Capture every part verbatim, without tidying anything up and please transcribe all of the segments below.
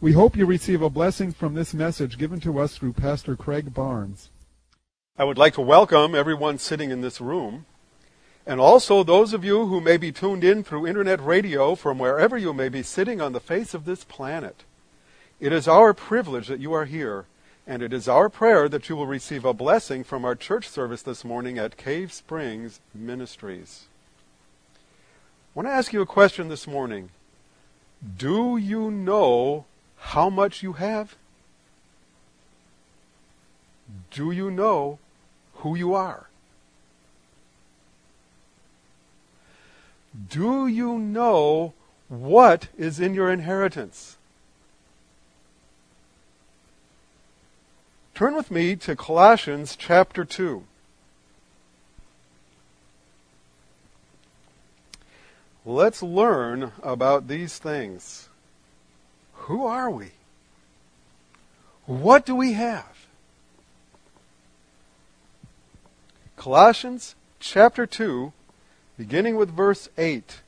We hope you receive a blessing from this message given to us through Pastor Craig Barnes. I would like to welcome everyone sitting in this room, and also those of you who may be tuned in through internet radio from wherever you may be sitting on the face of this planet. It is our privilege that you are here, and it is our prayer that you will receive a blessing from our church service this morning at Cave Springs Ministries. I want to ask you a question this morning. Do you know how much you have? Do you know who you are? Do you know what is in your inheritance? Turn with me to Colossians chapter two. Let's learn about these things. Who are we? What do we have? Colossians chapter two, beginning with verse eight.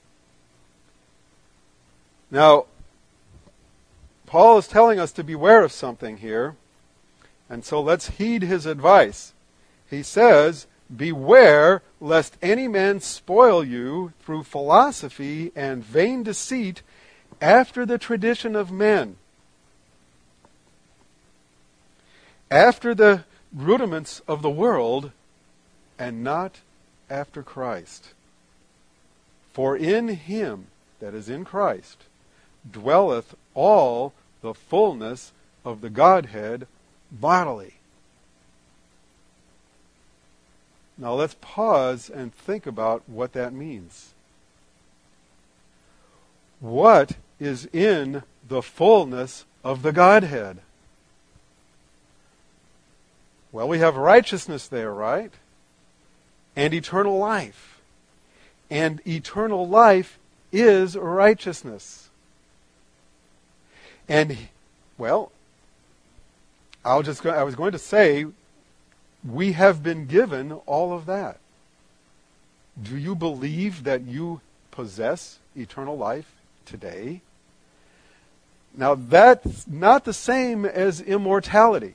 Now, Paul is telling us to beware of something here, and so let's heed his advice. He says, "Beware lest any man spoil you through philosophy and vain deceit, after the tradition of men, after the rudiments of the world, and not after Christ. For in him," that is in Christ, "dwelleth all the fullness of the Godhead bodily." Now let's pause and think about what that means. What is in the fullness of the Godhead? Well, we have righteousness there, right? And eternal life. And eternal life is righteousness. And, well, I'll just go, I was going to say, we have been given all of that. Do you believe that you possess eternal life today? Now, that's not the same as immortality.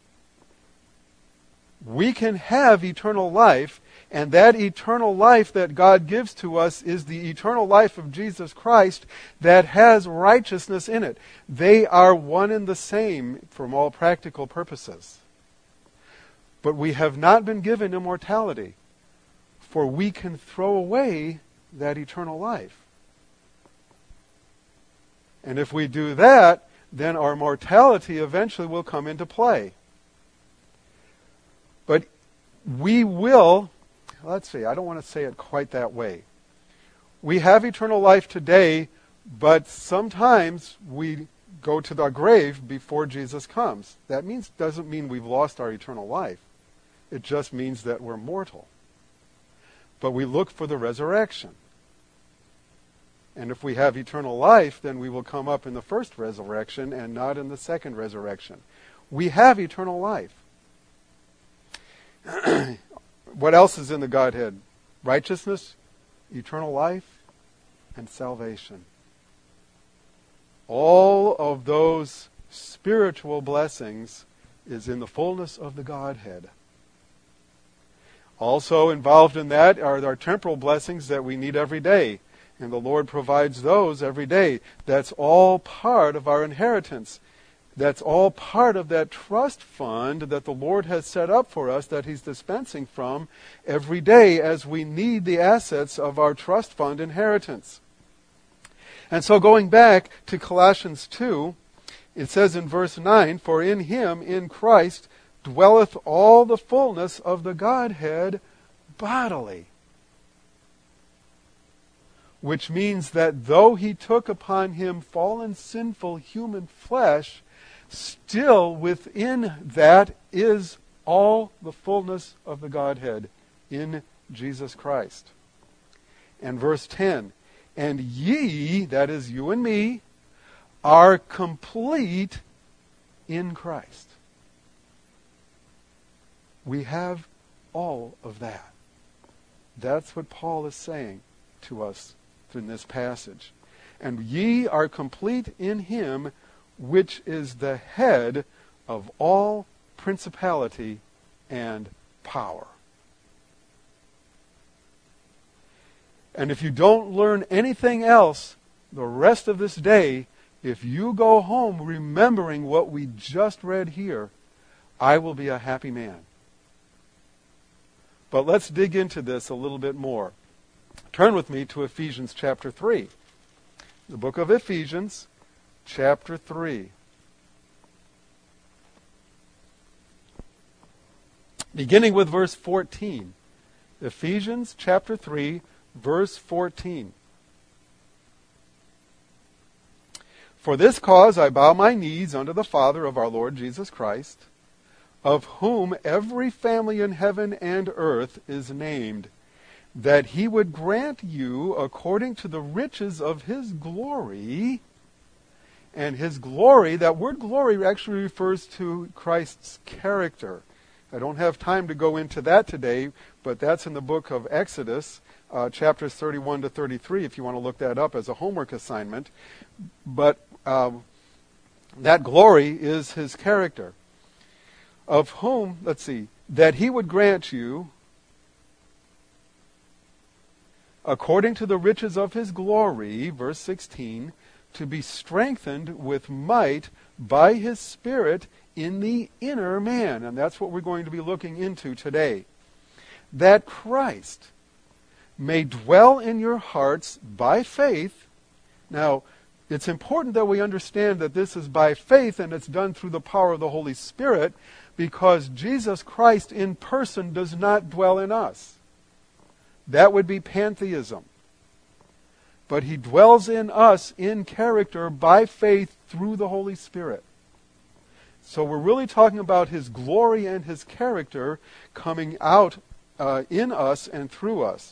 We can have eternal life, and that eternal life that God gives to us is the eternal life of Jesus Christ that has righteousness in it. They are one and the same from all practical purposes. But we have not been given immortality, for we can throw away that eternal life. And if we do that, then our mortality eventually will come into play. But we will, let's see, I don't want to say it quite that way. We have eternal life today, but sometimes we go to the grave before Jesus comes. That means doesn't mean we've lost our eternal life. It just means that we're mortal. But we look for the resurrection. And if we have eternal life, then we will come up in the first resurrection and not in the second resurrection. We have eternal life. What else is in the Godhead? Righteousness, eternal life, and salvation. All of those spiritual blessings is in the fullness of the Godhead. Also involved in that are our temporal blessings that we need every day. And the Lord provides those every day. That's all part of our inheritance. That's all part of that trust fund that the Lord has set up for us that He's dispensing from every day as we need the assets of our trust fund inheritance. And so going back to Colossians two, it says in verse nine, "For in Him, in Christ, dwelleth all the fullness of the Godhead bodily." Which means that though He took upon Him fallen, sinful human flesh, still within that is all the fullness of the Godhead in Jesus Christ. And verse ten, "And ye," that is you and me, "are complete in Christ." We have all of that. That's what Paul is saying to us in this passage. "And ye are complete in Him, which is the head of all principality and power. And if you don't learn anything else the rest of this day, if you go home remembering what we just read here, I will be a happy man. But let's dig into this a little bit more. Turn with me to Ephesians chapter three. The book of Ephesians, chapter three. Beginning with verse fourteen. Ephesians chapter three, verse fourteen. For this cause I bow my knees unto the Father of our Lord Jesus Christ, of whom every family in heaven and earth is named, that he would grant you, according to the riches of his glory. And his glory, that word glory actually refers to Christ's character. I don't have time to go into that today, but that's in the book of Exodus, uh, chapters thirty-one to thirty-three, if you want to look that up as a homework assignment. But um, that glory is his character. Of whom, let's see, that he would grant you, according to the riches of his glory, verse sixteen, to be strengthened with might by his Spirit in the inner man. And that's what we're going to be looking into today. That Christ may dwell in your hearts by faith. Now, it's important that we understand that this is by faith and it's done through the power of the Holy Spirit, because Jesus Christ in person does not dwell in us. That would be pantheism. But he dwells in us in character by faith through the Holy Spirit. So we're really talking about his glory and his character coming out uh, in us and through us.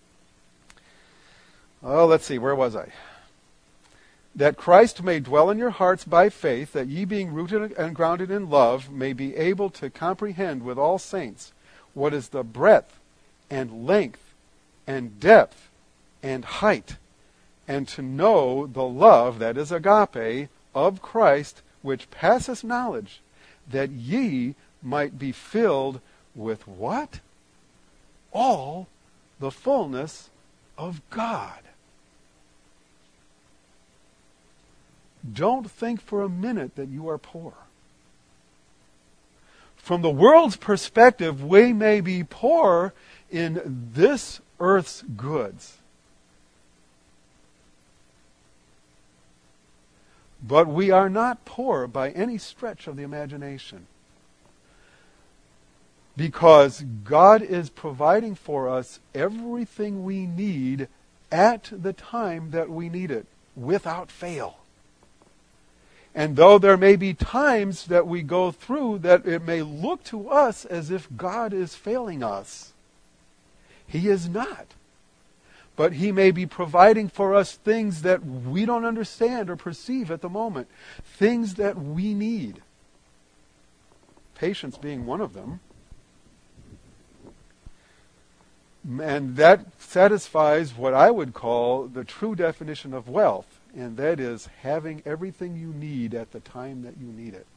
Oh, let's see, where was I? That Christ may dwell in your hearts by faith, that ye being rooted and grounded in love may be able to comprehend with all saints what is the breadth and length and depth and height, and to know the love that is agape of Christ, which passeth knowledge, that ye might be filled with what? All the fullness of God. Don't think for a minute that you are poor. From the world's perspective, we may be poor in this earth's goods. But we are not poor by any stretch of the imagination. Because God is providing for us everything we need at the time that we need it, without fail. And though there may be times that we go through that it may look to us as if God is failing us, he is not. But he may be providing for us things that we don't understand or perceive at the moment. Things that we need. Patience being one of them. And that satisfies what I would call the true definition of wealth. And that is having everything you need at the time that you need it.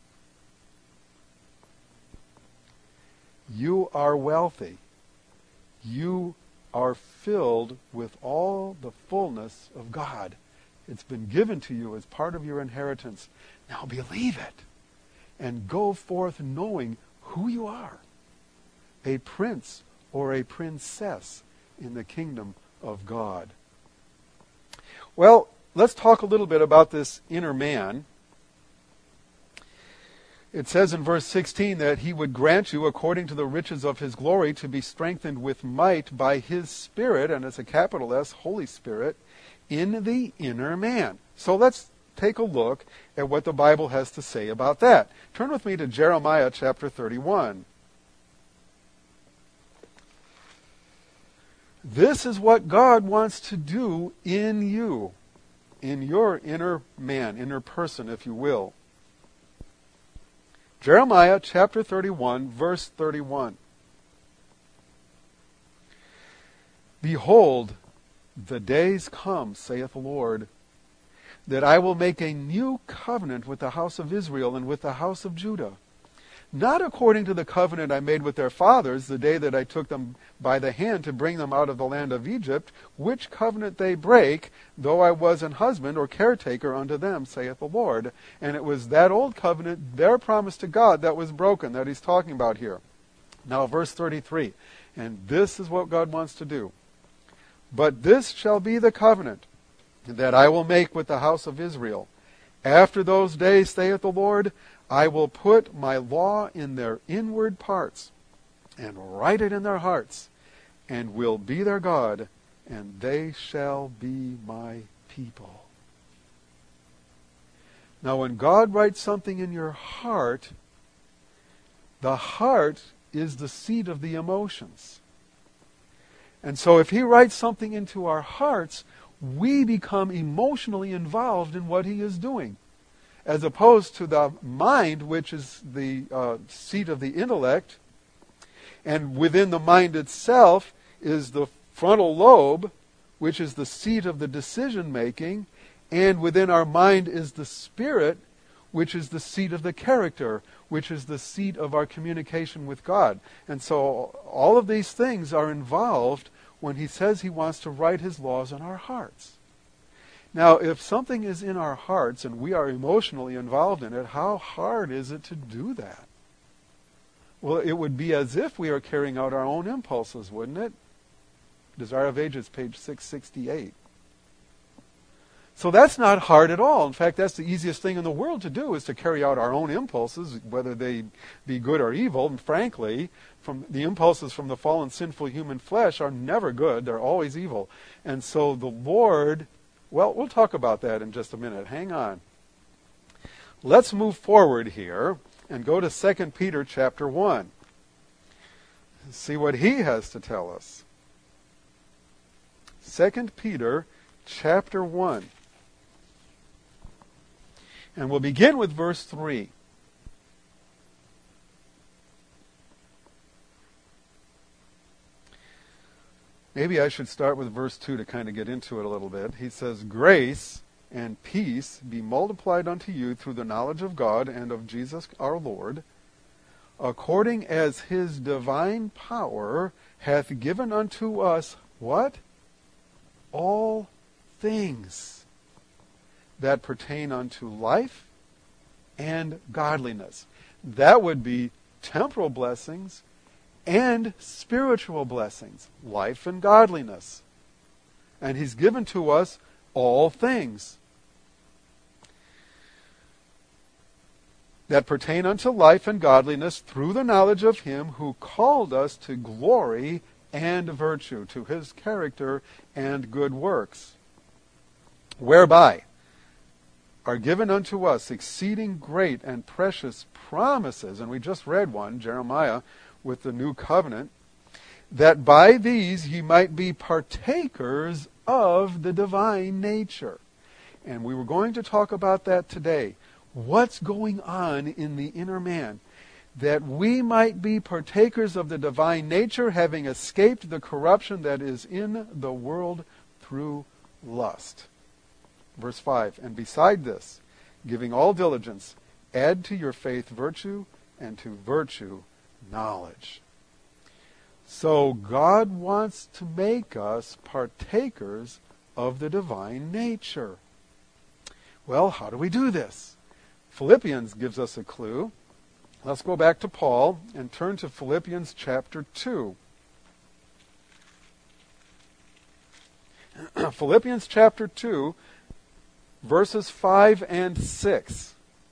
You are wealthy. You are filled with all the fullness of God. It's been given to you as part of your inheritance. Now believe it. And go forth knowing who you are. A prince or a princess in the kingdom of God. Well, let's talk a little bit about this inner man. It says in verse sixteen that he would grant you, according to the riches of his glory, to be strengthened with might by his Spirit, and it's a capital S, Holy Spirit, in the inner man. So let's take a look at what the Bible has to say about that. Turn with me to Jeremiah chapter thirty-one. This is what God wants to do in you, in your inner man, inner person, if you will. Jeremiah chapter thirty-one, verse thirty-one. Behold, the days come, saith the Lord, that I will make a new covenant with the house of Israel and with the house of Judah. Not according to the covenant I made with their fathers the day that I took them by the hand to bring them out of the land of Egypt, which covenant they break, though I was an husband or caretaker unto them, saith the Lord. And it was that old covenant, their promise to God, that was broken, that he's talking about here. Now verse thirty-three, and this is what God wants to do. But this shall be the covenant that I will make with the house of Israel. After those days, saith the Lord, I will put my law in their inward parts, and write it in their hearts, and will be their God, and they shall be my people. Now, when God writes something in your heart, the heart is the seat of the emotions. And so if he writes something into our hearts, we become emotionally involved in what he is doing, as opposed to the mind, which is the uh, seat of the intellect, and within the mind itself is the frontal lobe, which is the seat of the decision making, and within our mind is the spirit, which is the seat of the character, which is the seat of our communication with God. And so all of these things are involved when he says he wants to write his laws in our hearts. Now, if something is in our hearts and we are emotionally involved in it, how hard is it to do that? Well, it would be as if we are carrying out our own impulses, wouldn't it? Desire of Ages, page six sixty-eight. So that's not hard at all. In fact, that's the easiest thing in the world to do, is to carry out our own impulses, whether they be good or evil. And frankly, from the impulses from the fallen, sinful human flesh are never good. They're always evil. And so the Lord... Well, we'll talk about that in just a minute. Hang on. Let's move forward here and go to Second Peter chapter one. See what he has to tell us. Second Peter chapter one. And we'll begin with verse three. Maybe I should start with verse two to kind of get into it a little bit. He says, grace and peace be multiplied unto you through the knowledge of God and of Jesus our Lord, according as his divine power hath given unto us, what? All things that pertain unto life and godliness. That would be temporal blessings and spiritual blessings, life and godliness. And he's given to us all things that pertain unto life and godliness through the knowledge of him who called us to glory and virtue, to his character and good works, whereby are given unto us exceeding great and precious promises. And we just read one, Jeremiah, with the new covenant, that by these ye might be partakers of the divine nature. And we were going to talk about that today. What's going on in the inner man? That we might be partakers of the divine nature, having escaped the corruption that is in the world through lust. Verse five, and beside this, giving all diligence, add to your faith virtue, and to virtue knowledge. So God wants to make us partakers of the divine nature. Well, how do we do this? Philippians gives us a clue. Let's go back to Paul and turn to Philippians chapter two. Philippians chapter two, verses five and six.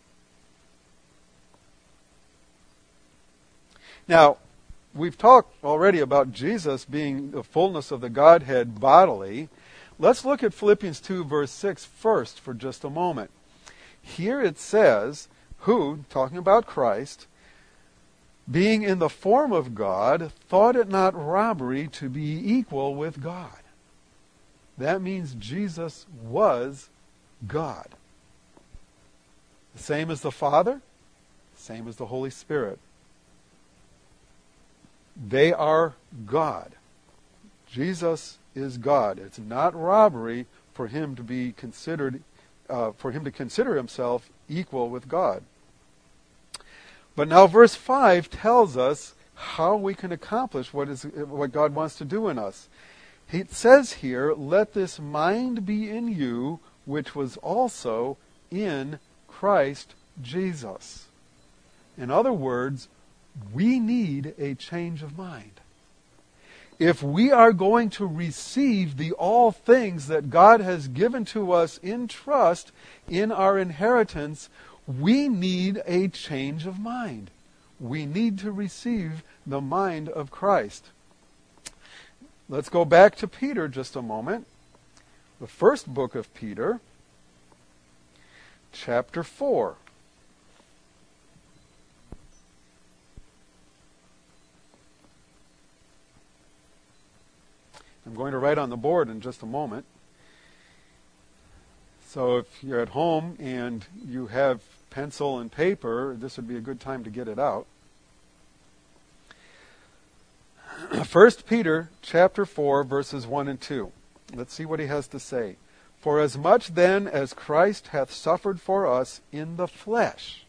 Now, we've talked already about Jesus being the fullness of the Godhead bodily. Let's look at Philippians two, verse six first for just a moment. Here it says, who, talking about Christ, being in the form of God, thought it not robbery to be equal with God. That means Jesus was God. The same as the Father, same as the Holy Spirit. They are God. Jesus is God. It's not robbery for him to be considered uh, for him to consider himself equal with God. But now verse five tells us how we can accomplish what is what God wants to do in us. He says here, "Let this mind be in you, which was also in Christ Jesus." In other words, we need a change of mind. If we are going to receive the all things that God has given to us in trust in our inheritance, we need a change of mind. We need to receive the mind of Christ. Let's go back to Peter just a moment. The first book of Peter, chapter four. I'm going to write on the board in just a moment. So if you're at home and you have pencil and paper, this would be a good time to get it out. First Peter chapter four, verses one and two. Let's see what he has to say. "For as much then as Christ hath suffered for us in the flesh."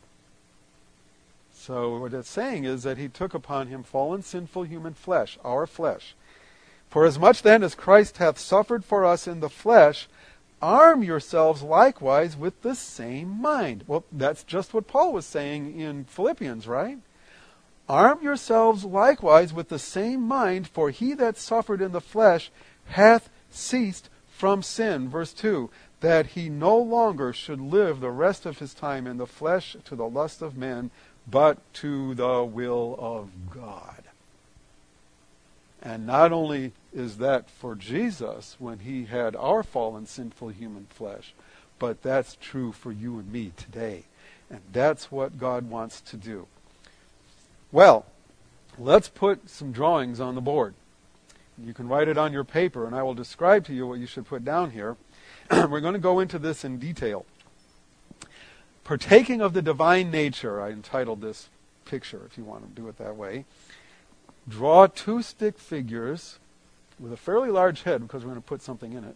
So what it's saying is that he took upon him fallen, sinful human flesh, our flesh. "For as much then as Christ hath suffered for us in the flesh, arm yourselves likewise with the same mind." Well, that's just what Paul was saying in Philippians, right? "Arm yourselves likewise with the same mind, for he that suffered in the flesh hath ceased from sin." Verse two, "that he no longer should live the rest of his time in the flesh to the lust of men, but to the will of God." And not only is that for Jesus when he had our fallen, sinful human flesh, but that's true for you and me today. And that's what God wants to do. Well, let's put some drawings on the board. You can write it on your paper, and I will describe to you what you should put down here. We're going to go into this in detail. Partaking of the divine nature, I entitled this picture, if you want to do it that way. Draw two stick figures with a fairly large head, because we're going to put something in it.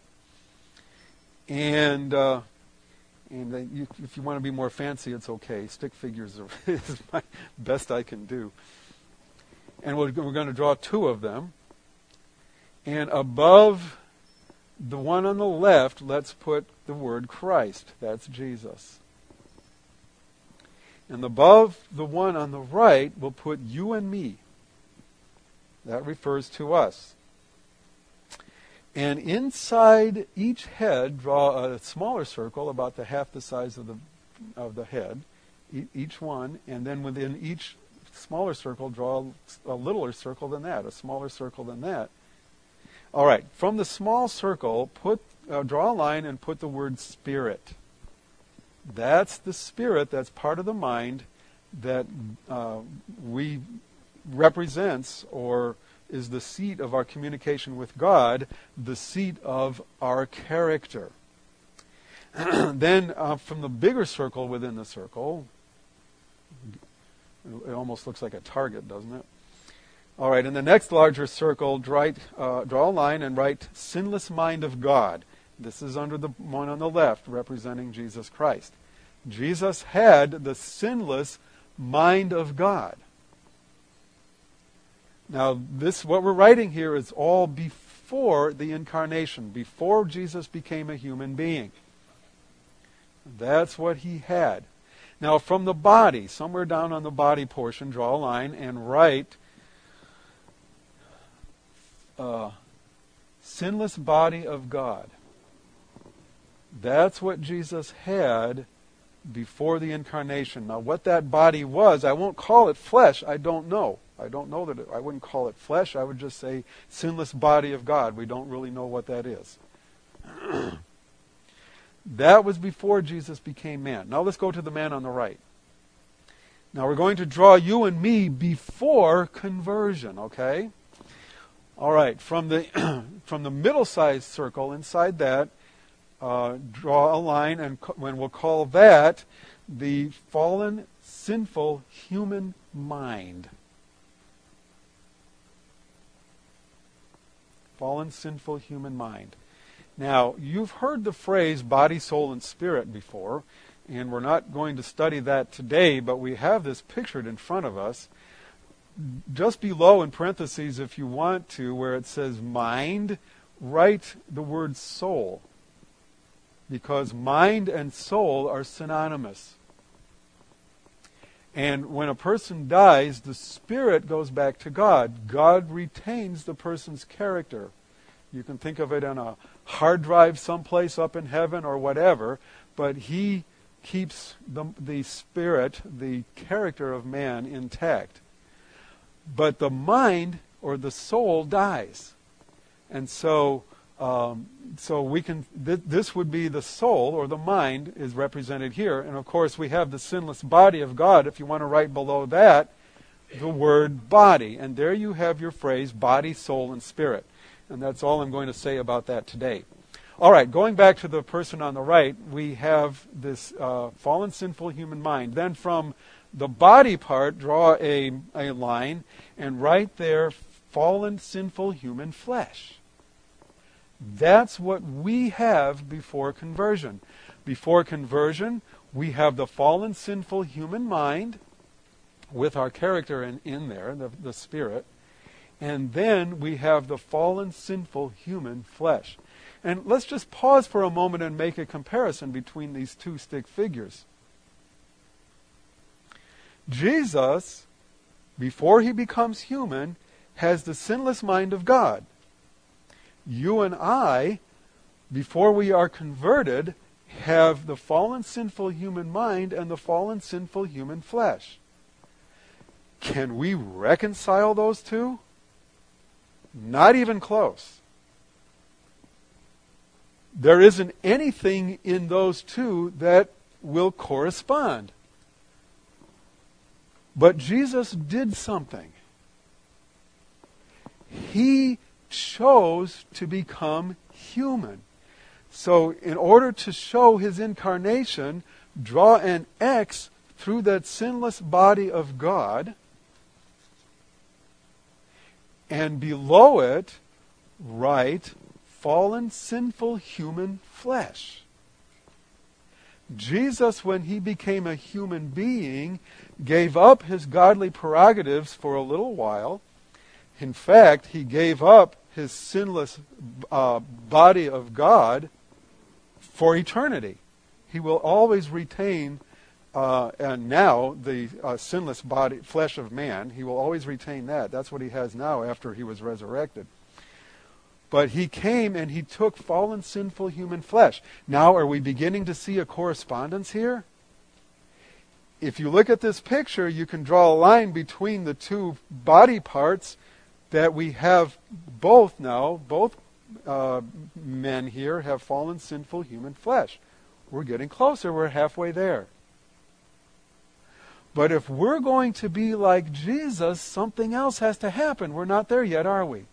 And uh, and uh, you, if you want to be more fancy, it's okay. Stick figures are is my best I can do. And we're, we're going to draw two of them. And above the one on the left, let's put the word Christ. That's Jesus. And above the one on the right, we'll put you and me. That refers to us. And inside each head, draw a smaller circle about the half the size of the of the head, e- each one, and then within each smaller circle, draw a littler circle than that, a smaller circle than that. All right, from the small circle, put uh, draw a line and put the word Spirit. That's the spirit, that's part of the mind that uh, we represents or is the seat of our communication with God, the seat of our character. Then uh, from the bigger circle within the circle, it almost looks like a target, doesn't it? All right, in the next larger circle, write, uh, draw a line and write "sinless mind of God." This is under the one on the left, representing Jesus Christ. Jesus had the sinless mind of God. Now, this, what we're writing here is all before the incarnation, before Jesus became a human being. That's what he had. Now, from the body, somewhere down on the body portion, draw a line and write uh, sinless body of God. That's what Jesus had before the incarnation. Now, what that body was, I won't call it flesh. I don't know. I don't know that it, I wouldn't call it flesh. I would just say sinless body of God. We don't really know what that is. That was before Jesus became man. Now let's go to the man on the right. Now we're going to draw you and me before conversion, okay? All right, from the from the middle-sized circle inside that, uh, draw a line, and co- when we'll call that the fallen, sinful human mind. Fallen, sinful human mind. Now, you've heard the phrase body, soul, and spirit before, and we're not going to study that today, but we have this pictured in front of us. Just below in parentheses, if you want to, where it says mind, write the word soul, because mind and soul are synonymous. And when a person dies, the spirit goes back to God. God retains the person's character. You can think of it on a hard drive someplace up in heaven or whatever, but he keeps the, the spirit, the character of man intact. But the mind or the soul dies. And so um, so we can th- this would be the soul, or the mind is represented here. And of course we have the sinless body of God. If you want to write below that the word body. And there you have your phrase body, soul, and spirit. And that's all I'm going to say about that today. All right, going back to the person on the right, we have this uh, fallen, sinful human mind. Then from the body part, draw a, a line, and right there, fallen, sinful human flesh. That's what we have before conversion. Before conversion, we have the fallen, sinful human mind with our character in, in there, the, the spirit. And then we have the fallen, sinful human flesh. And let's just pause for a moment and make a comparison between these two stick figures. Jesus, before he becomes human, has the sinless mind of God. You and I, before we are converted, have the fallen, sinful human mind and the fallen, sinful human flesh. Can we reconcile those two? Not even close. There isn't anything in those two that will correspond. But Jesus did something. He chose to become human. So in order to show his incarnation, draw an X through that sinless body of God, and below it, write fallen, sinful human flesh. Jesus, when he became a human being, gave up his godly prerogatives for a little while. In fact, he gave up his sinless uh, body of God for eternity. He will always retain, uh, and now, the uh, sinless body, flesh of man. He will always retain that. That's what he has now after he was resurrected. But he came and he took fallen, sinful human flesh. Now, are we beginning to see a correspondence here? If you look at this picture, you can draw a line between the two body parts that we have both now. Both uh, men here have fallen, sinful human flesh. We're getting closer. We're halfway there. But if we're going to be like Jesus, something else has to happen. We're not there yet, are we?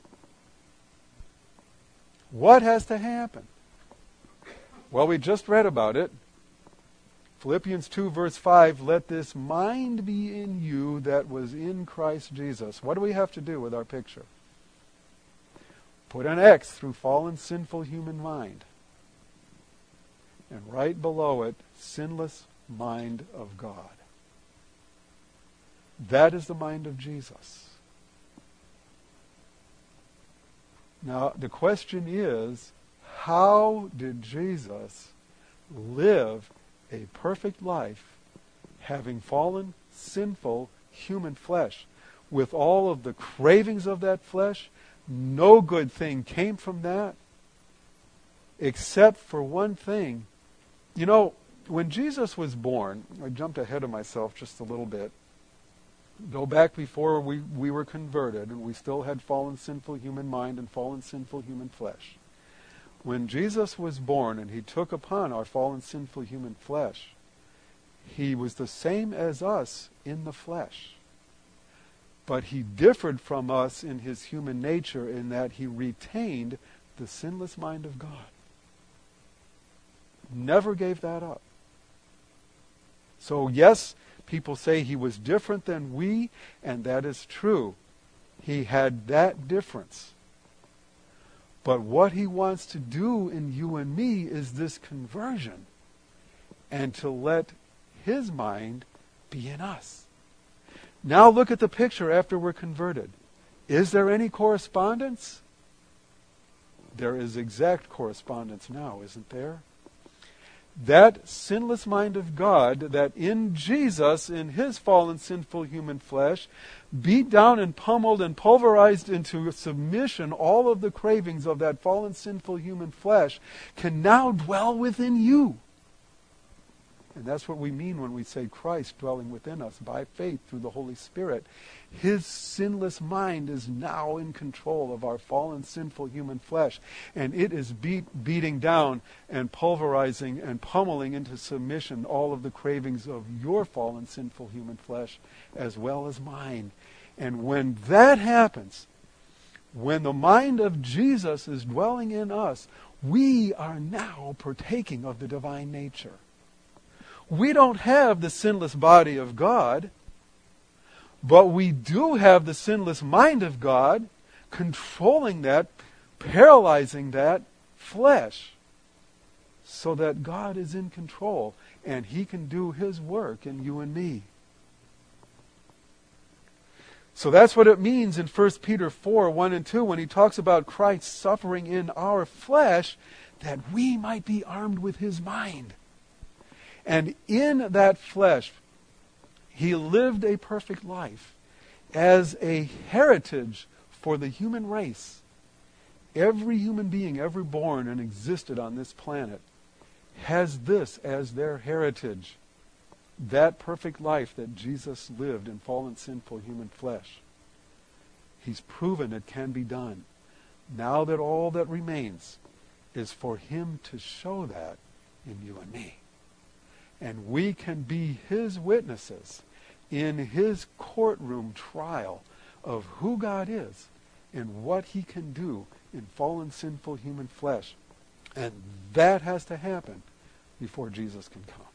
What has to happen? Well, we just read about it. Philippians two, verse five, let this mind be in you that was in Christ Jesus. What do we have to do with our picture? Put an X through fallen, sinful human mind. And right below it, sinless mind of God. That is the mind of Jesus. Now, the question is, how did Jesus live a perfect life, having fallen, sinful, human flesh? With all of the cravings of that flesh, no good thing came from that, except for one thing. You know, when Jesus was born, I jumped ahead of myself just a little bit. Go back before we, we were converted, and we still had fallen, sinful human mind and fallen, sinful human flesh. When Jesus was born and he took upon our fallen, sinful human flesh, he was the same as us in the flesh. But he differed from us in his human nature in that he retained the sinless mind of God. Never gave that up. So yes, people say he was different than we, and that is true. He had that difference. But what he wants to do in you and me is this conversion, and to let his mind be in us. Now look at the picture after we're converted. Is there any correspondence? There is exact correspondence now, isn't there? That sinless mind of God that in Jesus, in his fallen sinful human flesh, beat down and pummeled and pulverized into submission all of the cravings of that fallen sinful human flesh, can now dwell within you. And that's what we mean when we say Christ dwelling within us by faith through the Holy Spirit. His sinless mind is now in control of our fallen sinful human flesh. And it is beat, beating down and pulverizing and pummeling into submission all of the cravings of your fallen sinful human flesh as well as mine. And when that happens, when the mind of Jesus is dwelling in us, we are now partaking of the divine nature. We don't have the sinless body of God, but we do have the sinless mind of God controlling that, paralyzing that flesh, so that God is in control and he can do his work in you and me. So that's what it means in First Peter four, one and two, when he talks about Christ suffering in our flesh, that we might be armed with his mind. And in that flesh, he lived a perfect life as a heritage for the human race. Every human being ever born and existed on this planet has this as their heritage. That perfect life that Jesus lived in fallen, sinful human flesh. He's proven it can be done. Now that all that remains is for him to show that in you and me. And we can be his witnesses in his courtroom trial of who God is and what he can do in fallen, sinful human flesh. And that has to happen before Jesus can come.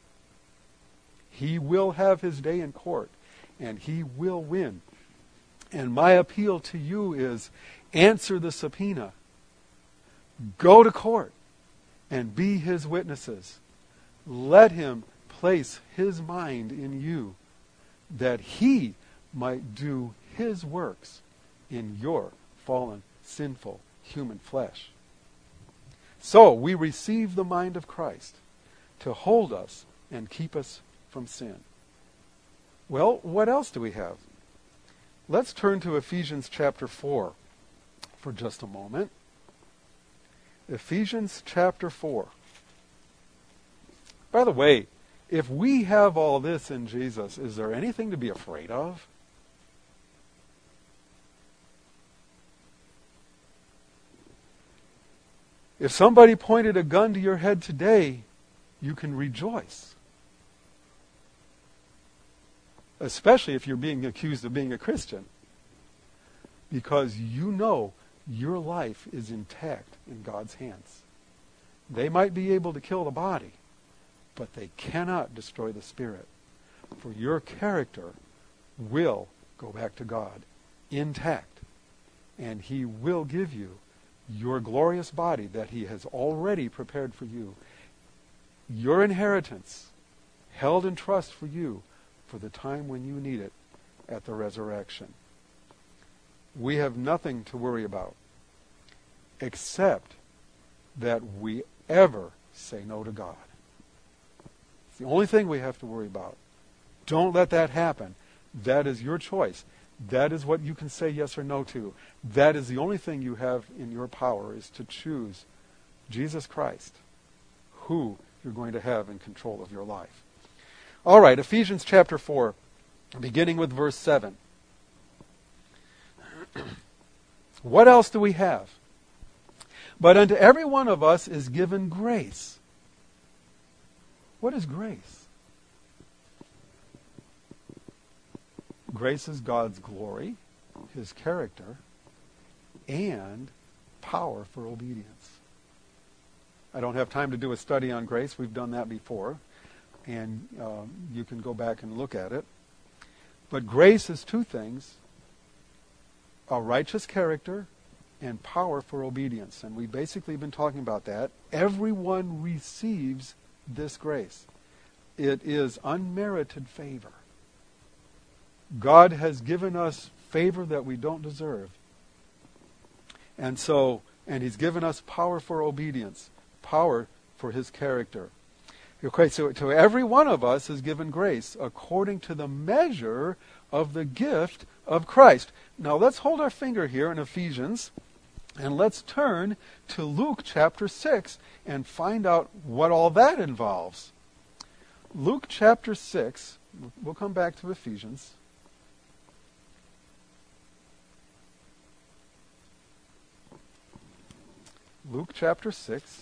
He will have his day in court, and he will win. And my appeal to you is, answer the subpoena. Go to court and be his witnesses. Let him place his mind in you, that he might do his works in your fallen, sinful human flesh. So we receive the mind of Christ to hold us and keep us from sin. Well, what else do we have? Let's turn to Ephesians chapter four for just a moment. Ephesians chapter four. By the way, if we have all this in Jesus, is there anything to be afraid of? If somebody pointed a gun to your head today, you can rejoice. Especially if you're being accused of being a Christian. Because you know your life is intact in God's hands. They might be able to kill the body, but they cannot destroy the spirit. For your character will go back to God intact. And he will give you your glorious body that he has already prepared for you. Your inheritance, held in trust for you for the time when you need it at the resurrection. We have nothing to worry about except that we ever say no to God. It's the only thing we have to worry about. Don't let that happen. That is your choice. That is what you can say yes or no to. That is the only thing you have in your power, is to choose Jesus Christ, who you're going to have in control of your life. All right, Ephesians chapter four, beginning with verse seven. What else do we have? But unto every one of us is given grace. What is grace? Grace is God's glory, his character, and power for obedience. I don't have time to do a study on grace. We've done that before. And uh, you can go back and look at it. But grace is two things: a righteous character and power for obedience. And we've basically been talking about that. Everyone receives this grace. It is unmerited favor. God has given us favor that we don't deserve. And so, and He's given us power for obedience, power for His character. Okay, so to every one of us is given grace according to the measure of the gift of Christ. Now let's hold our finger here in Ephesians, and let's turn to Luke chapter six and find out what all that involves. Luke chapter six, we'll come back to Ephesians. Luke chapter six.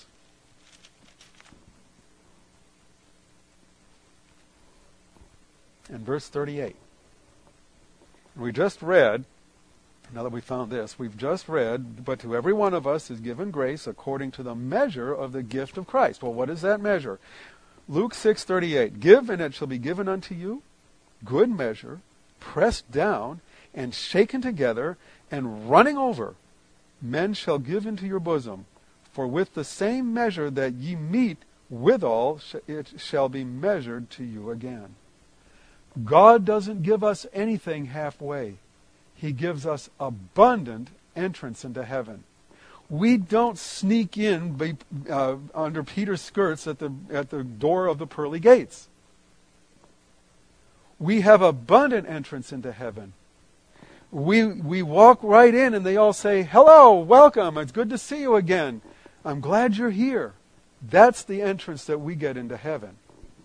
And verse thirty-eight. And we just read, now that we found this, we've just read, but to every one of us is given grace according to the measure of the gift of Christ. Well, what is that measure? Luke six thirty-eight. Give, and it shall be given unto you, good measure, pressed down, and shaken together, and running over, men shall give into your bosom. For with the same measure that ye meet withal, it shall be measured to you again. God doesn't give us anything halfway. He gives us abundant entrance into heaven. We don't sneak in be, uh, under Peter's skirts at the at the door of the pearly gates. We have abundant entrance into heaven. We we walk right in and they all say, "Hello, welcome, it's good to see you again. I'm glad you're here." That's the entrance that we get into heaven.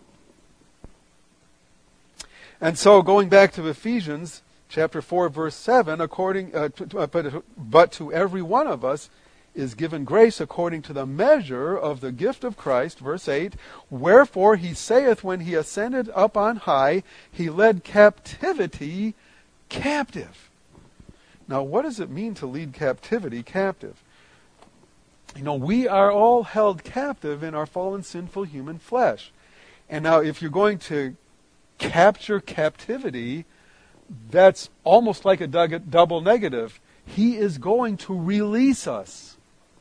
And so going back to Ephesians chapter four, verse seven, according, uh, to, uh, but, but to every one of us is given grace according to the measure of the gift of Christ, verse eight, wherefore he saith when he ascended up on high, he led captivity captive. Now what does it mean to lead captivity captive? You know, we are all held captive in our fallen, sinful human flesh. And now if you're going to capture captivity, that's almost like a double negative. He is going to release us.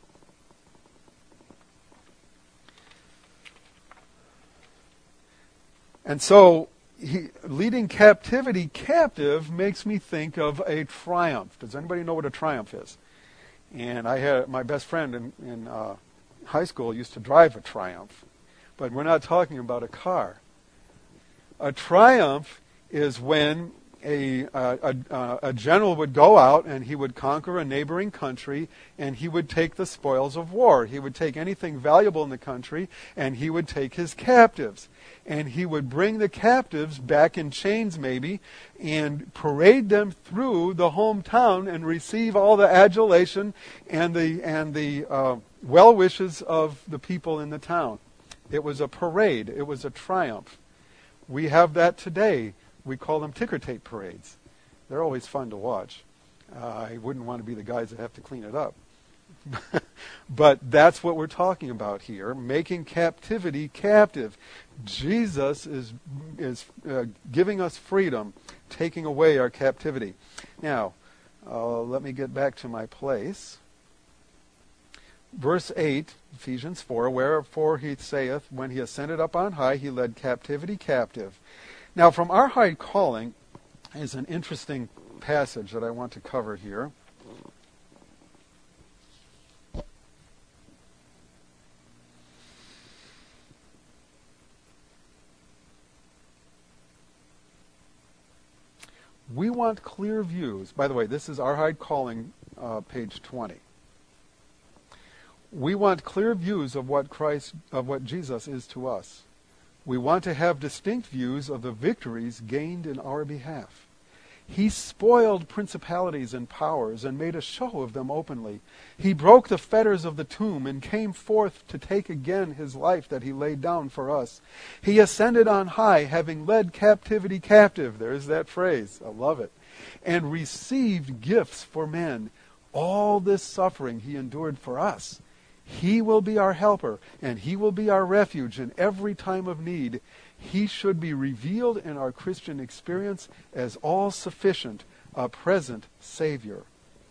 And so, he, leading captivity captive makes me think of a triumph. Does anybody know what a triumph is? And I had my best friend in, in uh, high school used to drive a Triumph. But we're not talking about a car. A triumph is when a, a, a, a general would go out and he would conquer a neighboring country and he would take the spoils of war. He would take anything valuable in the country and he would take his captives. And he would bring the captives back in chains maybe and parade them through the hometown and receive all the adulation and the, and the uh, well wishes of the people in the town. It was a parade. It was a triumph. We have that today. We call them ticker tape parades. They're always fun to watch. Uh, I wouldn't want to be the guys that have to clean it up. But that's what we're talking about here, making captivity captive. Jesus is, is uh, giving us freedom, taking away our captivity. Now, uh, let me get back to my place. Verse eight, Ephesians four, wherefore he saith, when he ascended up on high, he led captivity captive. Now, from our high calling is an interesting passage that I want to cover here. We want clear views. By the way, this is Our High Calling, uh, page twenty. We want clear views of what Christ, of what Jesus is to us. We want to have distinct views of the victories gained in our behalf. He spoiled principalities and powers and made a show of them openly. He broke the fetters of the tomb and came forth to take again his life that he laid down for us. He ascended on high, having led captivity captive. There's that phrase. I love it. And received gifts for men. All this suffering he endured for us. He will be our helper, and he will be our refuge in every time of need. He should be revealed in our Christian experience as all-sufficient, a present Savior.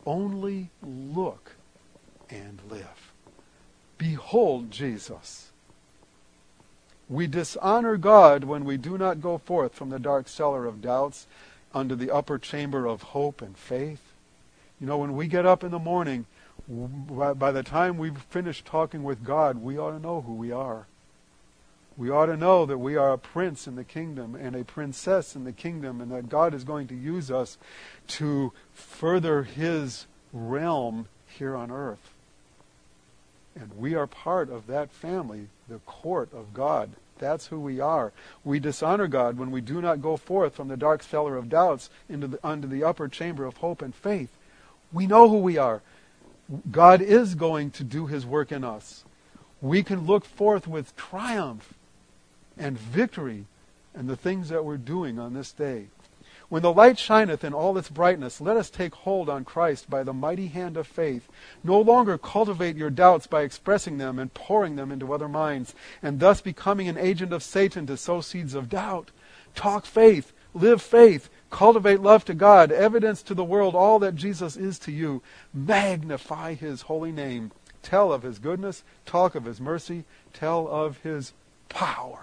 only look and live. Behold Jesus. We dishonor God when we do not go forth from the dark cellar of doubts unto the upper chamber of hope and faith. You know, when we get up in the morning, by the time we've finished talking with God, we ought to know who we are. We ought to know that we are a prince in the kingdom and a princess in the kingdom, and that God is going to use us to further His realm here on earth. And we are part of that family, the court of God. That's who we are. We dishonor God when we do not go forth from the dark cellar of doubts into the, unto the upper chamber of hope and faith. We know who we are. God is going to do His work in us. We can look forth with triumph and victory in the things that we're doing on this day. When the light shineth in all its brightness, let us take hold on Christ by the mighty hand of faith. No longer cultivate your doubts by expressing them and pouring them into other minds, and thus becoming an agent of Satan to sow seeds of doubt. Talk faith, live faith, cultivate love to God, evidence to the world all that Jesus is to you. Magnify His holy name. Tell of His goodness, talk of His mercy, tell of His power.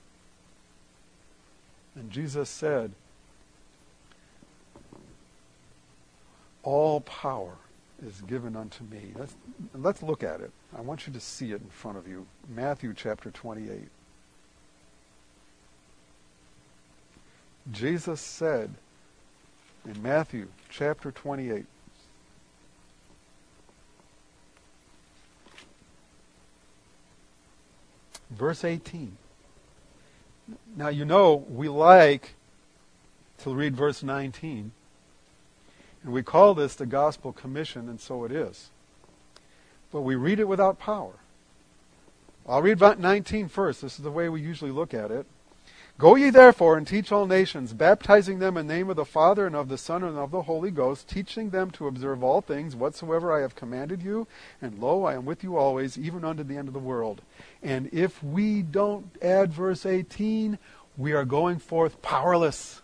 And Jesus said, all power is given unto me. Let's, let's look at it. I want you to see it in front of you. Matthew chapter twenty-eight. Jesus said in Matthew chapter twenty-eight, verse eighteen. Now, you know, we like to read verse nineteen. And we call this the Gospel Commission, and so it is. But we read it without power. I'll read nineteen first. This is the way we usually look at it. Go ye therefore and teach all nations, baptizing them in the name of the Father and of the Son and of the Holy Ghost, teaching them to observe all things whatsoever I have commanded you. And lo, I am with you always, even unto the end of the world. And if we don't add verse eighteen, we are going forth powerless.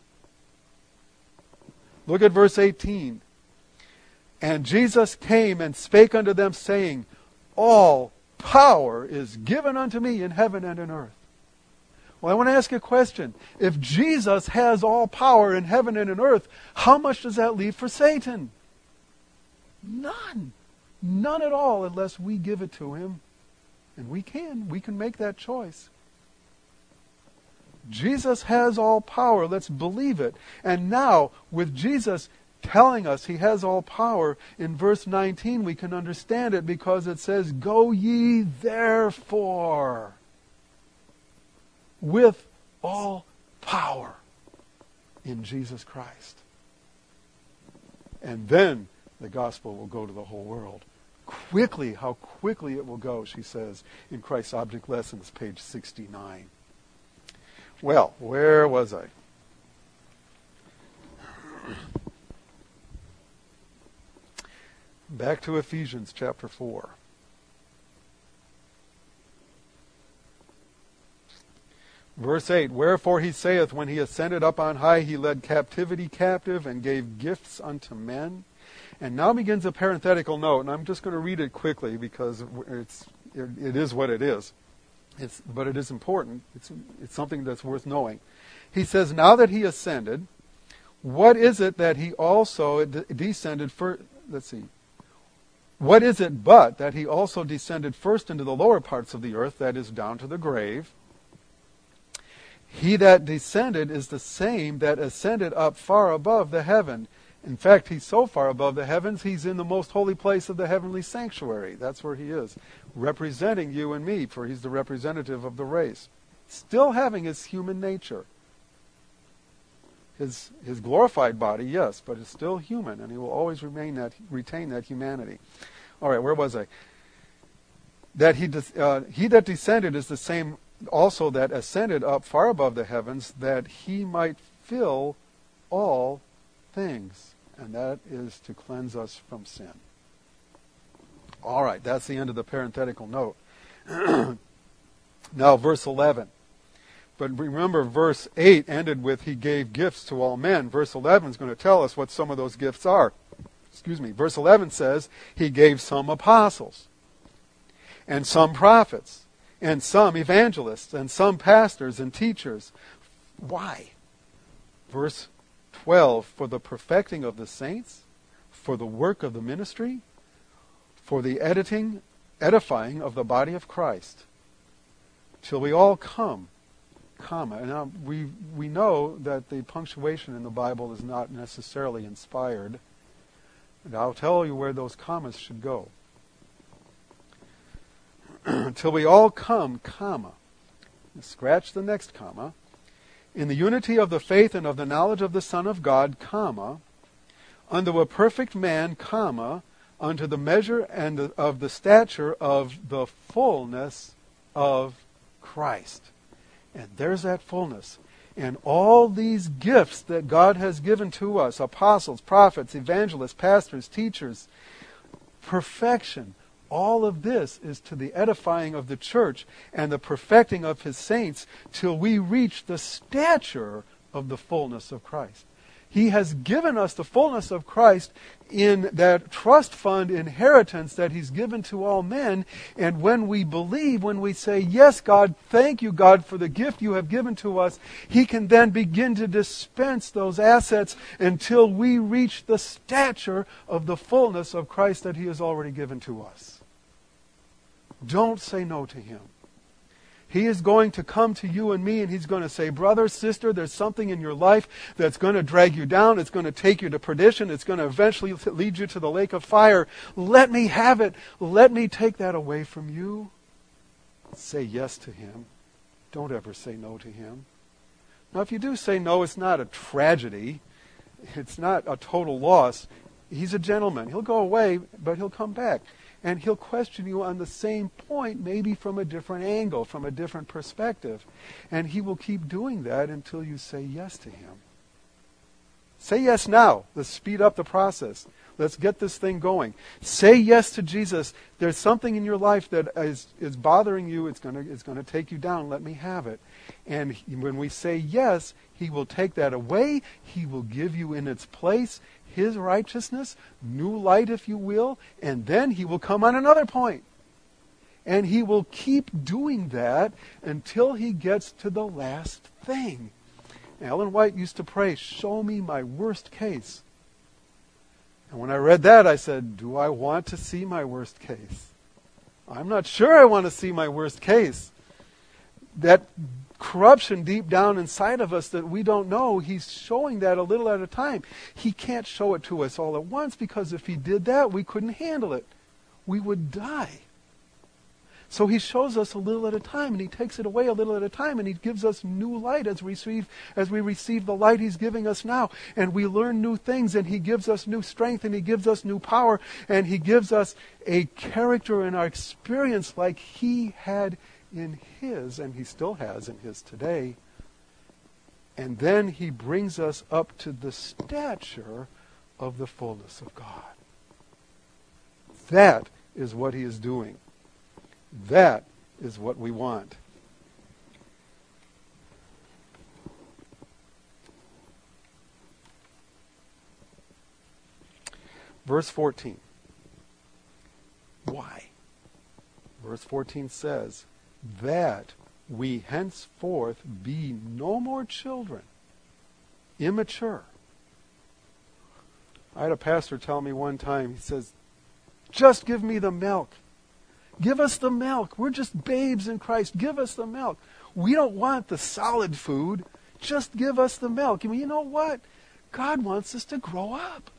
Look at verse eighteen. And Jesus came and spake unto them, saying, all power is given unto me in heaven and in earth. Well, I want to ask you a question. If Jesus has all power in heaven and in earth, how much does that leave for Satan? None. None at all, unless we give it to him. And we can. We can make that choice. Jesus has all power. Let's believe it. And now, with Jesus telling us He has all power, in verse nineteen we can understand it because it says, go ye therefore with all power in Jesus Christ. And then the gospel will go to the whole world. Quickly, how quickly it will go, she says, in Christ's Object Lessons, page sixty-nine. Well, where was I? Back to Ephesians chapter four. Verse eight, wherefore he saith, when he ascended up on high, he led captivity captive and gave gifts unto men. And now begins a parenthetical note, and I'm just going to read it quickly because it's it, it is what it is. It's, but it is important. It's, it's something that's worth knowing. He says, now that he ascended, what is it that he also de- descended first? Let's see. What is it but that he also descended first into the lower parts of the earth, that is, down to the grave? He that descended is the same that ascended up far above the heaven. In fact, he's so far above the heavens, he's in the most holy place of the heavenly sanctuary. That's where he is, representing you and me, for he's the representative of the race. Still having his human nature. His his glorified body, yes, but it's still human, and he will always remain that retain that humanity. All right, where was I? That he uh, he that descended is the same also that ascended up far above the heavens, that he might fill all things, and that is to cleanse us from sin. All right, that's the end of the parenthetical note. Now, verse eleven. But remember, verse eight ended with, he gave gifts to all men. Verse eleven is going to tell us what some of those gifts are. excuse me, verse eleven says, He gave some apostles, and some prophets, and some evangelists, and some pastors and teachers. Why? Verse twelve, for the perfecting of the saints, for the work of the ministry, for the editing, edifying of the body of Christ, till we all come, comma. Now, we, we know that the punctuation in the Bible is not necessarily inspired. And I'll tell you where those commas should go. Till we all come, comma. Scratch the next comma. In the unity of the faith and of the knowledge of the Son of God, comma, unto a perfect man, comma, unto the measure and the, of the stature of the fullness of Christ. And there's that fullness. And all these gifts that God has given to us, apostles, prophets, evangelists, pastors, teachers, perfection, all of this is to the edifying of the church and the perfecting of His saints till we reach the stature of the fullness of Christ. He has given us the fullness of Christ in that trust fund inheritance that He's given to all men. And when we believe, when we say, yes, God, thank you, God, for the gift you have given to us, He can then begin to dispense those assets until we reach the stature of the fullness of Christ that He has already given to us. Don't say no to Him. He is going to come to you and me and He's going to say, brother, sister, there's something in your life that's going to drag you down. It's going to take you to perdition. It's going to eventually lead you to the lake of fire. Let me have it. Let me take that away from you. Say yes to Him. Don't ever say no to Him. Now, if you do say no, it's not a tragedy. It's not a total loss. He's a gentleman. He'll go away, but He'll come back. And He'll question you on the same point, maybe from a different angle, from a different perspective. And He will keep doing that until you say yes to Him. Say yes now. Let's speed up the process. Let's get this thing going. Say yes to Jesus. There's something in your life that is, is bothering you. It's going to, it's going to take you down. Let me have it. And when we say yes, He will take that away. He will give you in its place His righteousness, new light, if you will, and then He will come on another point. And He will keep doing that until He gets to the last thing. Ellen White used to pray, show me my worst case. And when I read that, I said, do I want to see my worst case? I'm not sure I want to see my worst case. That corruption deep down inside of us that we don't know, He's showing that a little at a time. He can't show it to us all at once, because if He did that, we couldn't handle it. We would die. So He shows us a little at a time, and He takes it away a little at a time, and He gives us new light as we receive, as we receive the light He's giving us now. And we learn new things, and He gives us new strength, and He gives us new power, and He gives us a character in our experience like He had in His, and He still has in His today. And then He brings us up to the stature of the fullness of God. That is what He is doing. That is what we want. Verse fourteen. Why? Verse fourteen says, that we henceforth be no more children, immature. I had a pastor tell me one time, he says, just give me the milk. Give us the milk. We're just babes in Christ. Give us the milk. We don't want the solid food. Just give us the milk. I mean, you know what? God wants us to grow up.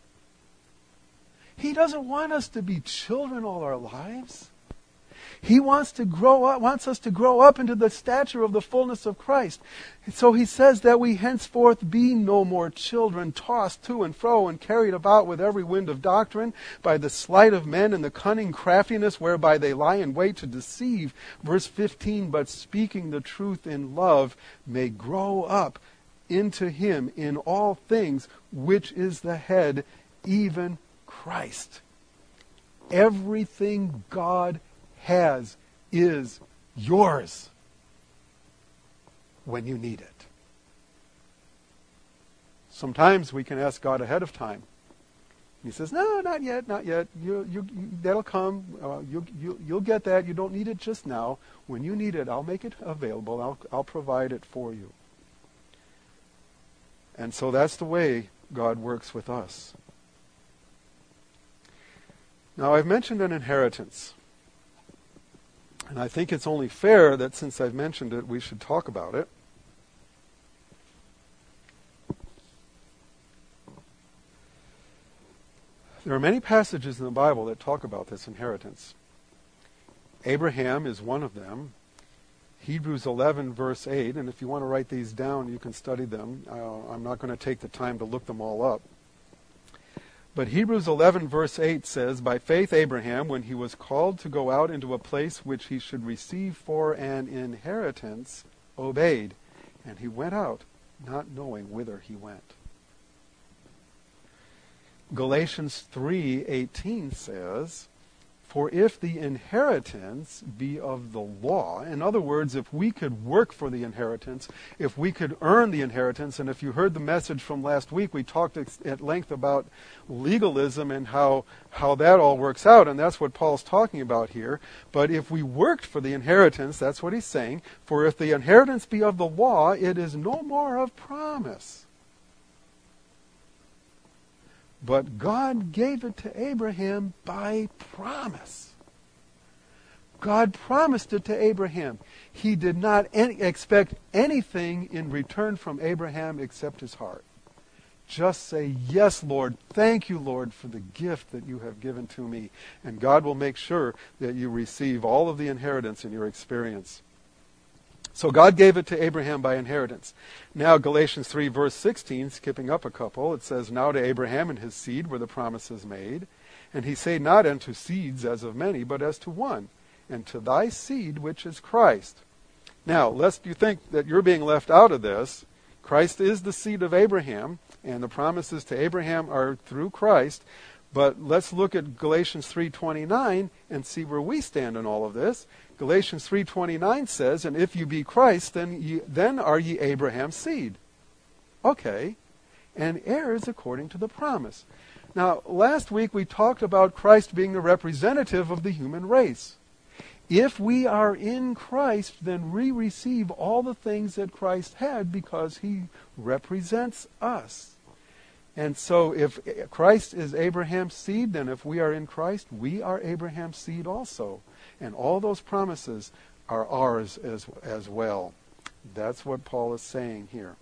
He doesn't want us to be children all our lives. He wants to grow up, wants us to grow up into the stature of the fullness of Christ. So He says that we henceforth be no more children, tossed to and fro and carried about with every wind of doctrine, by the sleight of men and the cunning craftiness whereby they lie in wait to deceive. Verse fifteen, but speaking the truth in love may grow up into Him in all things, which is the head, even Christ. Everything God has is yours when you need it. Sometimes we can ask God ahead of time. He says, no, not yet, not yet. You, you, you, that'll come. Uh, you, you, you'll get that. You don't need it just now. When you need it, I'll make it available. I'll, I'll provide it for you. And so that's the way God works with us. Now, I've mentioned an inheritance. And I think it's only fair that since I've mentioned it, we should talk about it. There are many passages in the Bible that talk about this inheritance. Abraham is one of them. Hebrews eleven, verse eight, and if you want to write these down, you can study them. Uh, I'm not going to take the time to look them all up. But Hebrews eleven, verse eight says, by faith Abraham, when he was called to go out into a place which he should receive for an inheritance, obeyed. And he went out, not knowing whither he went. Galatians three eighteen says, for if the inheritance be of the law, in other words, if we could work for the inheritance, if we could earn the inheritance, and if you heard the message from last week, we talked at length about legalism and how, how that all works out, and that's what Paul's talking about here. But if we worked for the inheritance, that's what he's saying, for if the inheritance be of the law, it is no more of promise. But God gave it to Abraham by promise. God promised it to Abraham. He did not any, expect anything in return from Abraham except his heart. Just say, yes, Lord, thank you, Lord, for the gift that you have given to me. And God will make sure that you receive all of the inheritance in your experience. So God gave it to Abraham by inheritance. Now Galatians three verse sixteen, skipping up a couple, it says, now to Abraham and his seed were the promises made. And he said not unto seeds as of many, but as to one, and to thy seed which is Christ. Now, lest you think that you're being left out of this, Christ is the seed of Abraham, and the promises to Abraham are through Christ. But let's look at Galatians three twenty-nine and see where we stand in all of this. Galatians three twenty-nine says, and if you be Christ, then ye, then are ye Abraham's seed. Okay. And heirs according to the promise. Now, last week we talked about Christ being the representative of the human race. If we are in Christ, then we receive all the things that Christ had because he represents us. And so if Christ is Abraham's seed, then if we are in Christ, we are Abraham's seed also. And all those promises are ours as, as well. That's what Paul is saying here.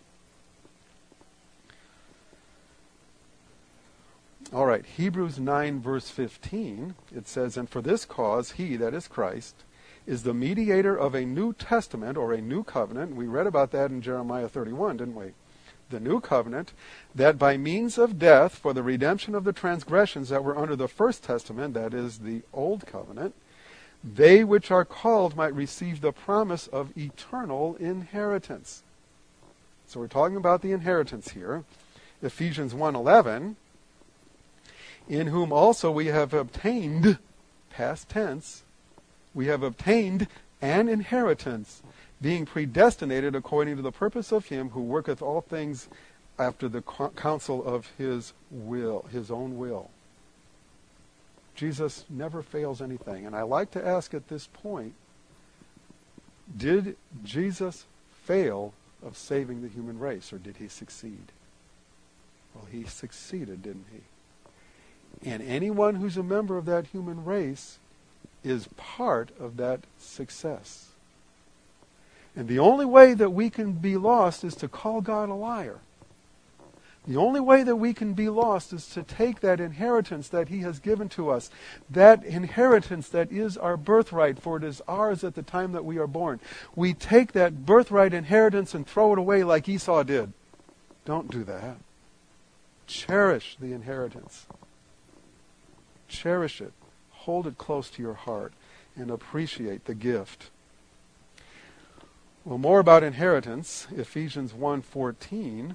All right, Hebrews nine verse fifteen, it says, and for this cause he, that is Christ, is the mediator of a new testament or a new covenant. We read about that in Jeremiah thirty-one, didn't we? The new covenant, that by means of death for the redemption of the transgressions that were under the first testament, that is the old covenant, they which are called might receive the promise of eternal inheritance. So we're talking about the inheritance here. Ephesians one eleven, in whom also we have obtained, past tense, we have obtained an inheritance, being predestinated according to the purpose of him who worketh all things after the counsel of his will, his own will. Jesus never fails anything. And I like to ask at this point, did Jesus fail of saving the human race, or did he succeed? Well, he succeeded, didn't he? And anyone who's a member of that human race is part of that success. And the only way that we can be lost is to call God a liar. The only way that we can be lost is to take that inheritance that he has given to us, that inheritance that is our birthright, for it is ours at the time that we are born. We take that birthright inheritance and throw it away like Esau did. Don't do that. Cherish the inheritance. Cherish it. Hold it close to your heart and appreciate the gift. Well, more about inheritance, Ephesians one fourteen.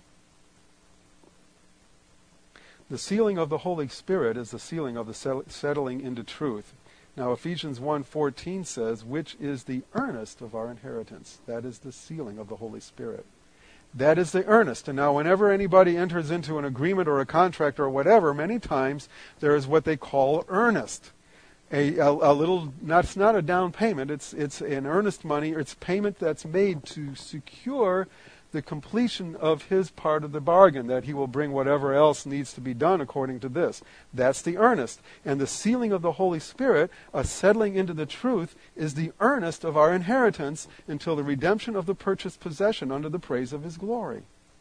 The sealing of the Holy Spirit is the sealing of the settling into truth. Now, Ephesians one fourteen says, which is the earnest of our inheritance. That is the sealing of the Holy Spirit. That is the earnest. And now whenever anybody enters into an agreement or a contract or whatever, many times there is what they call earnest. A, a, a little, not, it's not a down payment, it's, it's an earnest money, or it's payment that's made to secure the completion of his part of the bargain, that he will bring whatever else needs to be done according to this. That's the earnest. And the sealing of the Holy Spirit, a settling into the truth, is the earnest of our inheritance until the redemption of the purchased possession under the praise of his glory.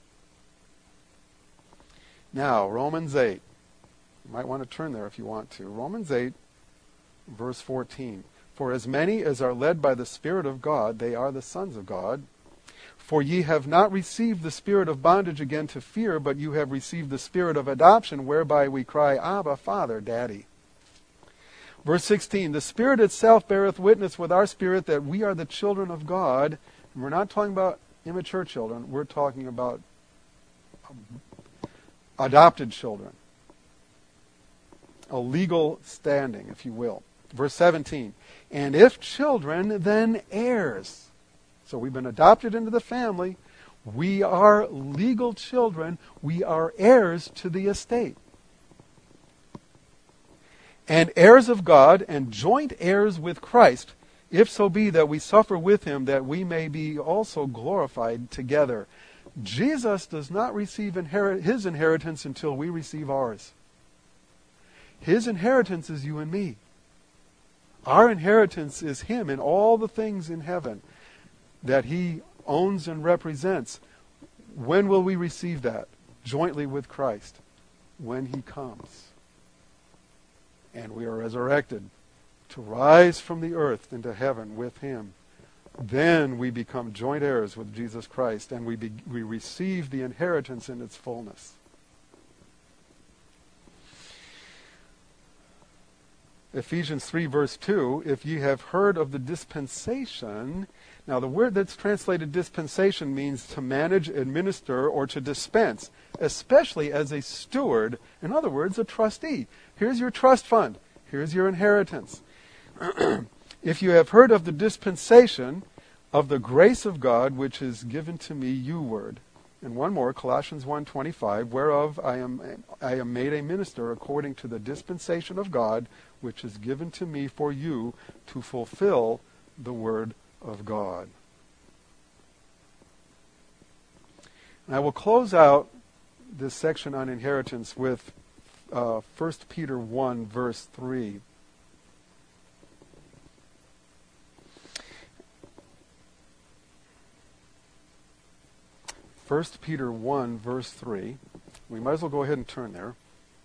Now, Romans eight. You might want to turn there if you want to. Romans eight, verse fourteen. For as many as are led by the Spirit of God, they are the sons of God. For ye have not received the spirit of bondage again to fear, but you have received the spirit of adoption, whereby we cry, Abba, Father, Daddy. Verse sixteen, the Spirit itself beareth witness with our spirit that we are the children of God. And we're not talking about immature children. We're talking about adopted children. A legal standing, if you will. Verse seventeen, and if children, then heirs. So we've been adopted into the family. We are legal children. We are heirs to the estate. And heirs of God, and joint heirs with Christ, if so be that we suffer with him, that we may be also glorified together. Jesus does not receive inherit- his inheritance until we receive ours. His inheritance is you and me. Our inheritance is him and all the things in heaven that he owns and represents. When will we receive that? Jointly with Christ. When he comes. And we are resurrected to rise from the earth into heaven with him. Then we become joint heirs with Jesus Christ, and we, be, we receive the inheritance in its fullness. Ephesians three, verse two, if ye have heard of the dispensation. Now the word that's translated dispensation means to manage, administer, or to dispense, especially as a steward. In other words, a trustee. Here's your trust fund. Here's your inheritance. If you have heard of the dispensation of the grace of God, which is given to me, you word. And one more, Colossians one twenty-five, whereof I am I am made a minister according to the dispensation of God, which is given to me for you to fulfill the word of God. And I will close out this section on inheritance with uh, First Peter one, verse three. First Peter one, verse three. We might as well go ahead and turn there.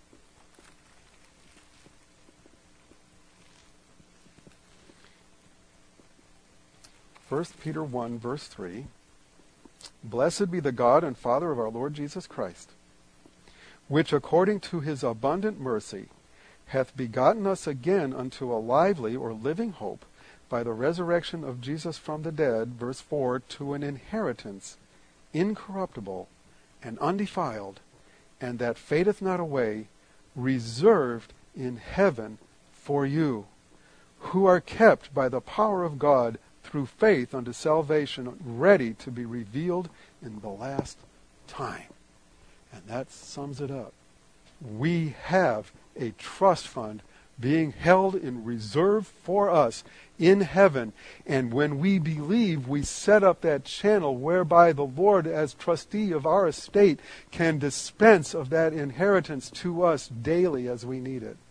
First Peter one, verse three. Blessed be the God and Father of our Lord Jesus Christ, which according to his abundant mercy hath begotten us again unto a lively or living hope by the resurrection of Jesus from the dead, verse four, to an inheritance incorruptible and undefiled, and that fadeth not away, reserved in heaven for you, who are kept by the power of God through faith unto salvation, ready to be revealed in the last time. And that sums it up. We have a trust fund being held in reserve for us in heaven. And when we believe, we set up that channel whereby the Lord, as trustee of our estate, can dispense of that inheritance to us daily as we need it.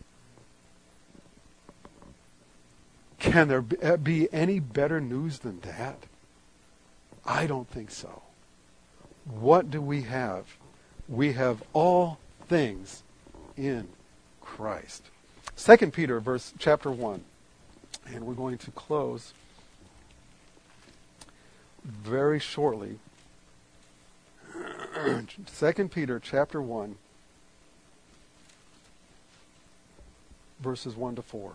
Can there be any better news than that? I don't think so. What do we have? We have all things in Christ. Second Peter, verse chapter one, and we're going to close very shortly. Second Peter, chapter one, verses one to four.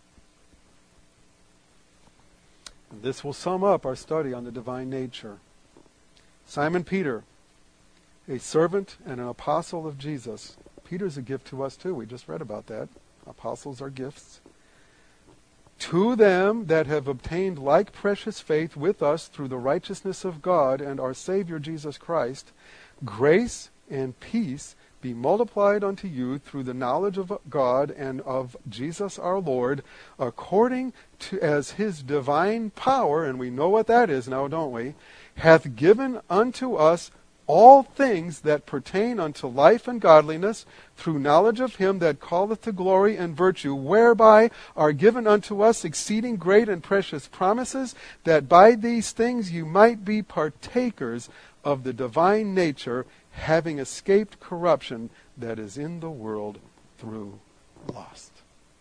And this will sum up our study on the divine nature. Simon Peter, a servant and an apostle of Jesus. Peter's a gift to us too. We just read about that. Apostles are gifts. To them that have obtained like precious faith with us through the righteousness of God and our Savior Jesus Christ, grace and peace be multiplied unto you through the knowledge of God and of Jesus our Lord, according to as his divine power, and we know what that is now, don't we, hath given unto us all things that pertain unto life and godliness, through knowledge of him that calleth to glory and virtue, whereby are given unto us exceeding great and precious promises, that by these things you might be partakers of the divine nature, having escaped corruption that is in the world through lust.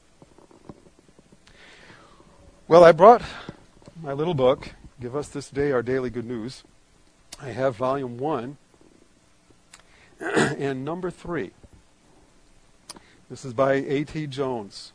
Well, I brought my little book, Give Us This Day Our Daily Good News. I have volume one and number three. This is by A T Jones.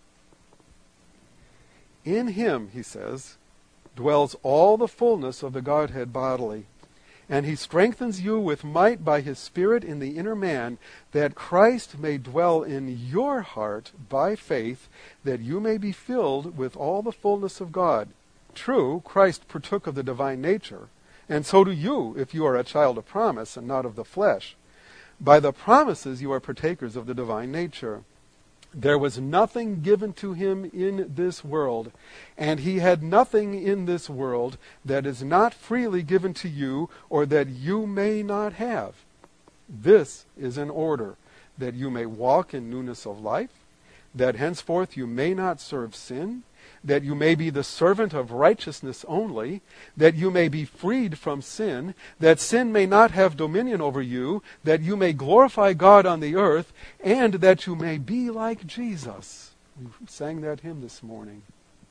In him, he says, dwells all the fullness of the Godhead bodily, and he strengthens you with might by his Spirit in the inner man, that Christ may dwell in your heart by faith, that you may be filled with all the fullness of God. True, Christ partook of the divine nature, and so do you, if you are a child of promise and not of the flesh. By the promises you are partakers of the divine nature. There was nothing given to him in this world, and he had nothing in this world that is not freely given to you, or that you may not have. This is in order that you may walk in newness of life, that henceforth you may not serve sin, that you may be the servant of righteousness only, that you may be freed from sin, that sin may not have dominion over you, that you may glorify God on the earth, and that you may be like Jesus. We sang that hymn this morning.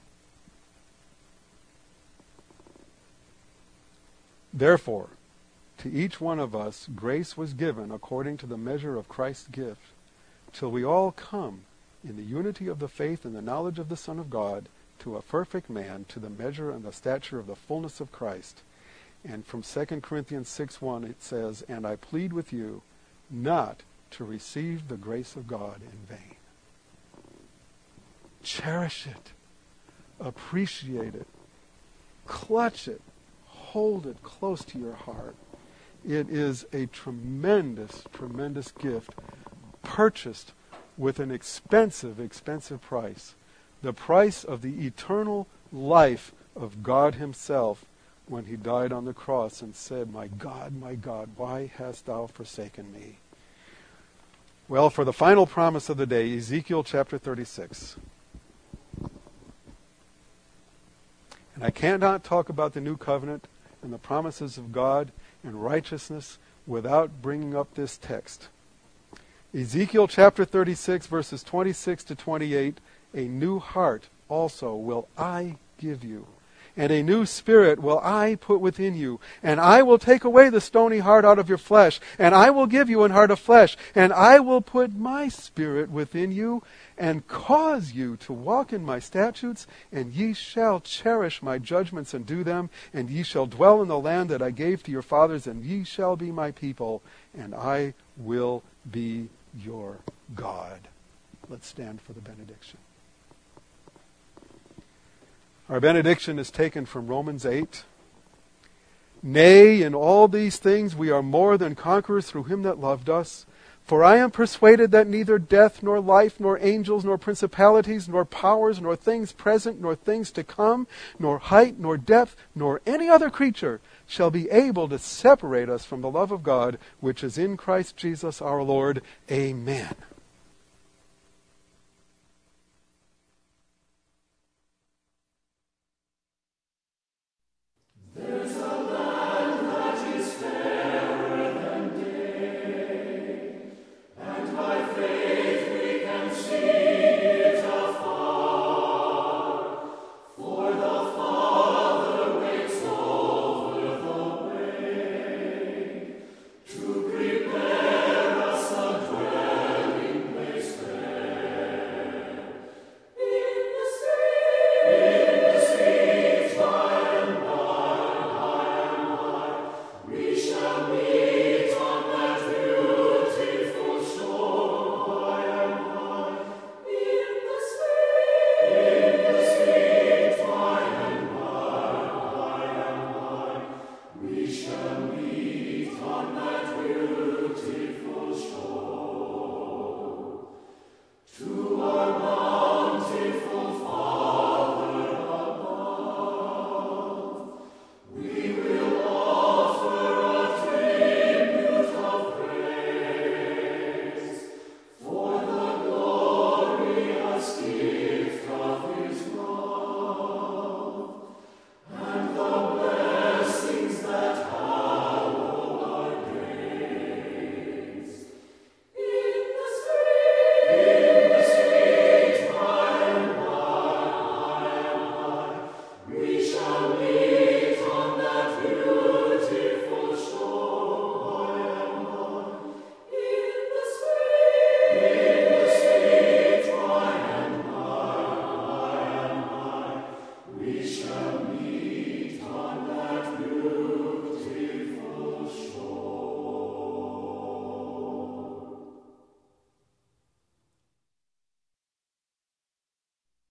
Therefore, to each one of us grace was given according to the measure of Christ's gift, till we all come in the unity of the faith and the knowledge of the Son of God, to a perfect man, to the measure and the stature of the fullness of Christ. And from Second Corinthians six one it says, and I plead with you not to receive the grace of God in vain. Cherish it. Appreciate it. Clutch it. Hold it close to your heart. It is a tremendous, tremendous gift, purchased with an expensive, expensive price. The price of the eternal life of God himself, when he died on the cross and said, my God, my God, why hast thou forsaken me? Well, for the final promise of the day, Ezekiel chapter thirty-six. And I cannot talk about the new covenant and the promises of God and righteousness without bringing up this text. Ezekiel chapter thirty-six, verses twenty-six to twenty-eight, a new heart also will I give you, and a new spirit will I put within you, and I will take away the stony heart out of your flesh, and I will give you an heart of flesh, and I will put my spirit within you, and cause you to walk in my statutes, and ye shall cherish my judgments and do them, and ye shall dwell in the land that I gave to your fathers, and ye shall be my people, and I will be your God. Let's stand for the benediction. Our benediction is taken from Romans eight. Nay, in all these things we are more than conquerors through him that loved us. For I am persuaded that neither death, nor life, nor angels, nor principalities, nor powers, nor things present, nor things to come, nor height, nor depth, nor any other creature shall be able to separate us from the love of God, which is in Christ Jesus our Lord. Amen.